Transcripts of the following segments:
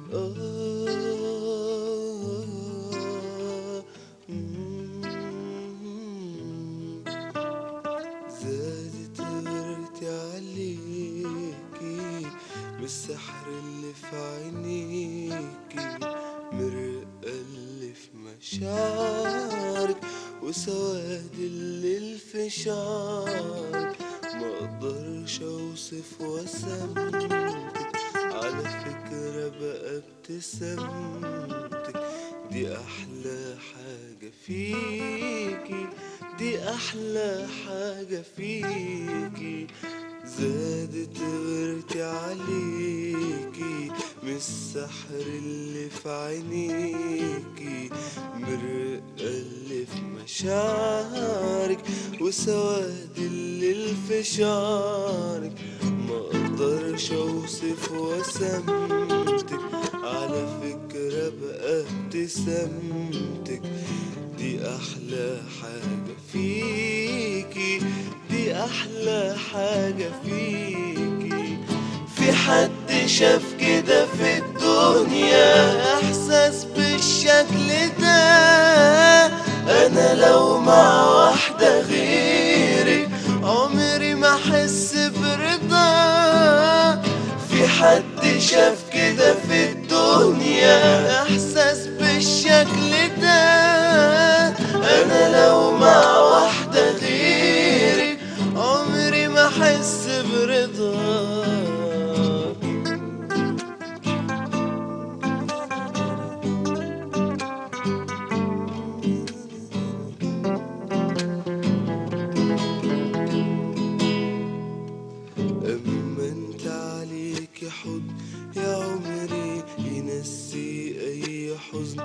زادت غيرتي عليكي بالسحر اللي في عينيكي، مرقة اللي في مشاعرك وسواد اللي في شعرك. ما اقدرش اوصف وسمتك، على فكرة بقى ابتسامتك دي احلى حاجة فيكي، دي احلى حاجة فيكي. زادت غيرتي عليكي من السحر اللي في عينيكي، مرقة اللي في مشاعرك وسواد اللي في شعرك. ما اقدرش اوصف وسمتك، على فكرة بقى ابتسامتك دي احلى حاجة فيكي، دي احلى حاجة فيكي. في حد شاف كده في الدنيا احساس بالشكل ده؟ انا لو مع واحدة غيرك عمري ما احس برضا. في حد شاف كده في الدنيا احساس بالشكل ده؟ انا لو مع واحدة غيرك عمري ما احس برضا. اما انت عليك حضن يا عمري ينسي اي حزن،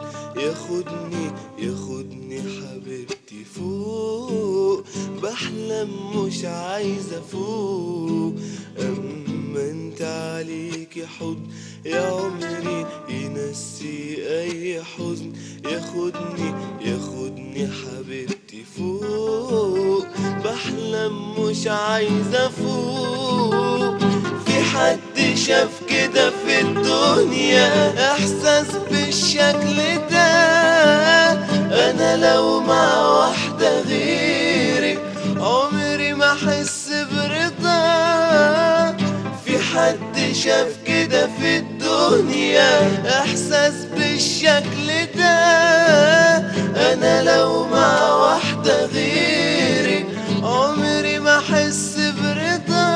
ياخدني حبيبتي فوق، بحلم مش عايزة فوق. اما انت عليك حضن يا عمري ينسي اي حزن، ياخدني حبيبتي فوق، بحلم مش عايزة فوق. في حد شاف كده في الدنيا احساس بالشكل ده؟ انا لو مع واحدة غيرك عمري ما احس برضا. في حد شاف كده في الدنيا احساس بالشكل ده؟ انا لو مع واحدة غيرك عمري ما احس برضا،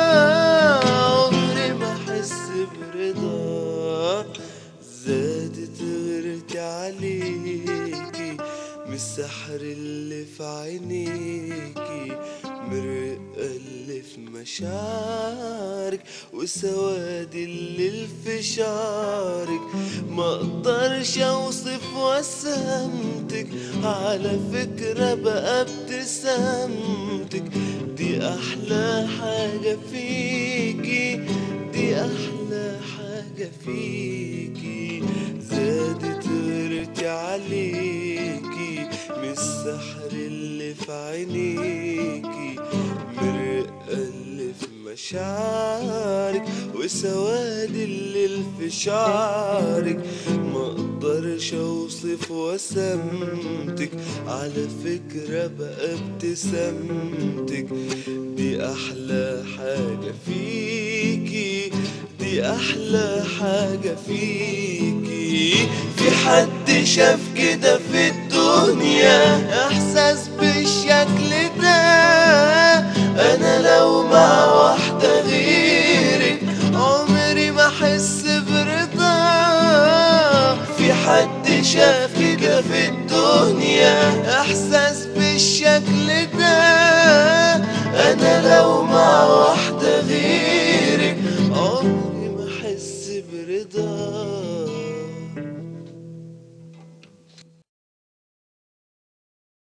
عمري ما احس برضا. زادت غيرتي عليكي من السحر اللي في عينيكي، مرقة اللي في مشاعرك وسواد اللي في شعرك. ما اقدرش اوصف وسمتك، على فكرة بقى ابتسامتك دي احلى حاجة فيكي، دي احلى حاجة فيكي. زادت غيرتي عليكي من السحر اللي في عينيكي، مرقة اللي في مشاعرك وسواد اللي في شعرك. ما اقدرش اوصف وسمتك، على فكرة بقى ابتسامتك دي احلى حاجة فيكي، دي احلى حاجة فيكي. في حد شاف كده في الدنيا احساس بالشكل ده؟ انا لو ما